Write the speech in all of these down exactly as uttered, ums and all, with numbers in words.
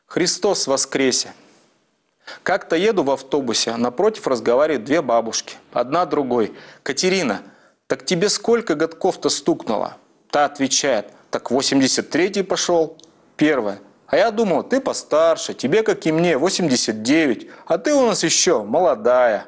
Христос воскресе! Как-то еду в автобусе, напротив разговаривают две бабушки. Одна другой. «Катерина, так тебе сколько годков-то стукнуло?» Та отвечает. «Так восемьдесят третий пошел». Первая. «А я думал, ты постарше, тебе, как и мне, восемьдесят девять, а ты у нас еще молодая».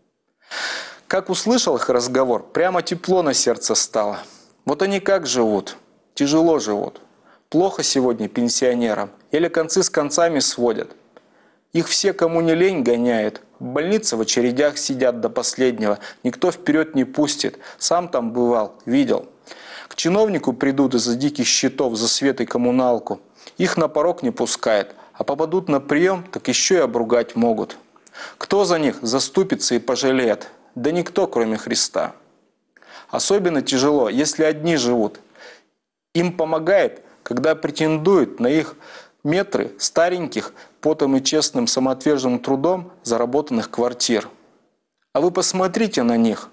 Как услышал их разговор, прямо тепло на сердце стало. Вот они как живут? Тяжело живут. Плохо сегодня пенсионерам. Или концы с концами сводят. Их все, кому не лень, гоняют. В больнице в очередях сидят до последнего. Никто вперед не пустит. Сам там бывал, видел. К чиновнику придут из-за диких счетов за свет и коммуналку. Их на порог не пускает. А попадут на прием, так еще и обругать могут. Кто за них заступится и пожалеет? Да никто, кроме Христа. Особенно тяжело, если одни живут. Им помогает, когда претендуют на их метры стареньких, потом и честным самоотверженным трудом заработанных квартир. А вы посмотрите на них.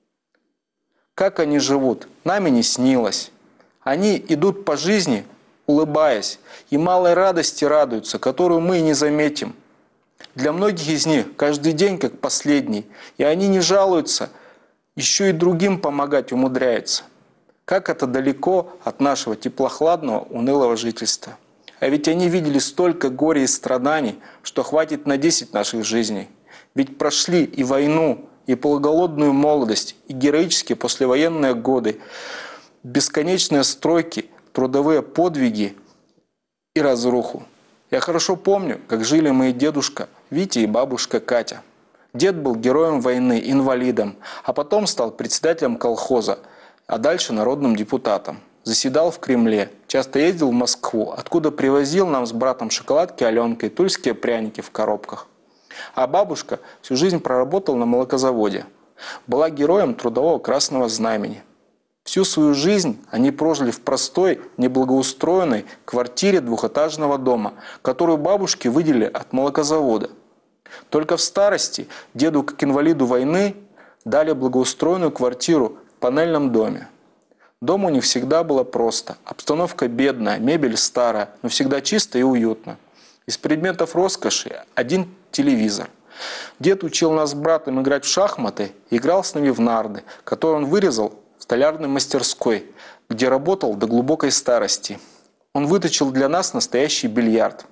Как они живут, нами не снилось. Они идут по жизни, улыбаясь, и малой радости радуются, которую мы и не заметим. Для многих из них каждый день как последний, и они не жалуются, еще и другим помогать умудряются. Как это далеко от нашего теплохладного, унылого жительства. А ведь они видели столько горя и страданий, что хватит на десять наших жизней. Ведь прошли и войну, и полуголодную молодость, и героические послевоенные годы, бесконечные стройки, трудовые подвиги и разруху. Я хорошо помню, как жили мои дедушка Витя и бабушка Катя. Дед был героем войны, инвалидом, а потом стал председателем колхоза, а дальше народным депутатом. Заседал в Кремле, часто ездил в Москву, откуда привозил нам с братом шоколадки Аленкой, тульские пряники в коробках. А бабушка всю жизнь проработала на молокозаводе. Была героем трудового Красного Знамени. Всю свою жизнь они прожили в простой, неблагоустроенной квартире двухэтажного дома, которую бабушке выделили от молокозавода. Только в старости деду, как инвалиду войны, дали благоустроенную квартиру в панельном доме. Дома у них всегда было просто. Обстановка бедная, мебель старая, но всегда чисто и уютно. Из предметов роскоши один телевизор. Дед учил нас с братом играть в шахматы и играл с нами в нарды, которые он вырезал в столярной мастерской, где работал до глубокой старости. Он выточил для нас настоящий бильярд.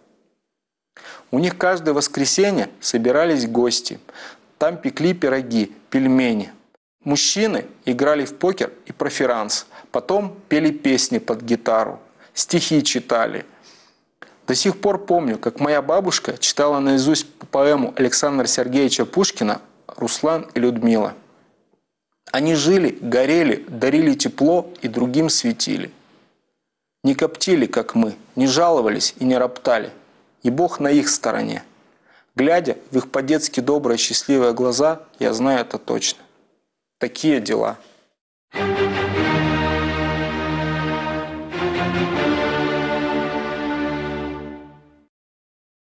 У них каждое воскресенье собирались гости. Там пекли пироги, пельмени. Мужчины играли в покер и проферанс. Потом пели песни под гитару, стихи читали. До сих пор помню, как моя бабушка читала наизусть поэму Александра Сергеевича Пушкина «Руслан и Людмила». Они жили, горели, дарили тепло и другим светили. Не коптили, как мы, не жаловались и не роптали. И Бог на их стороне. Глядя в их по-детски добрые счастливые глаза, я знаю это точно. Такие дела. Thank you.